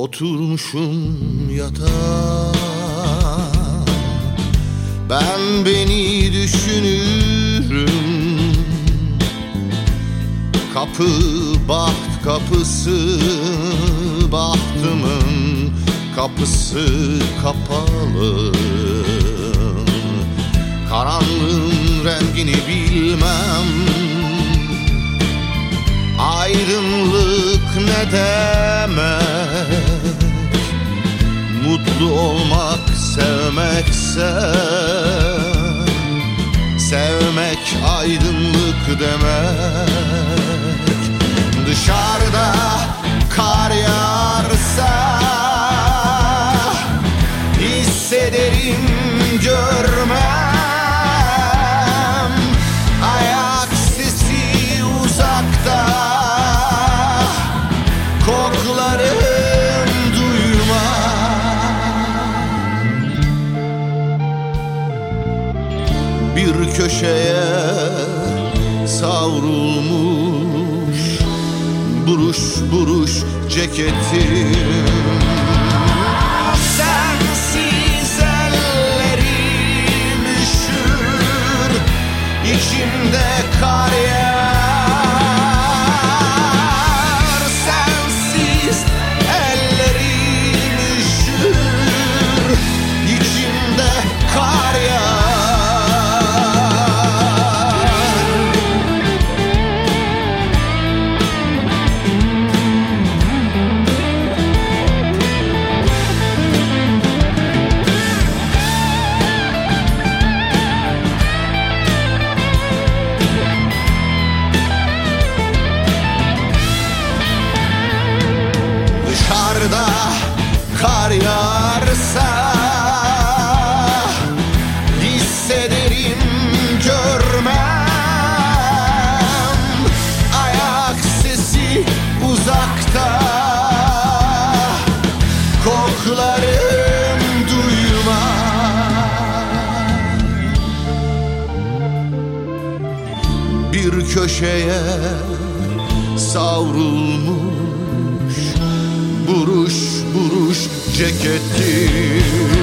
Oturmuşum yatağa, ben beni düşünürüm. Kapı baht kapısı, bahtımın kapısı kapalı. Karanlığın rengini bilmem, ayrılık ne demek? Mutlu olmak sevmekse, sevmek aydınlık demek. Dışarıda kar yağarsa hissederim, görmem. Ayak sesi uzakta, koklarım duymam. Bir köşeye savrulmuş buruş buruş ceketim. Sensiz ellerim üşür, içimde kar yağar. Sensiz ellerim üşür, içimde kar yağar. Dışarıda kar yağarsa hissederim, görmem. Ayak sesi uzakta, koklarım duymam. Bir köşeye savrulmuş buruş buruş ceketim.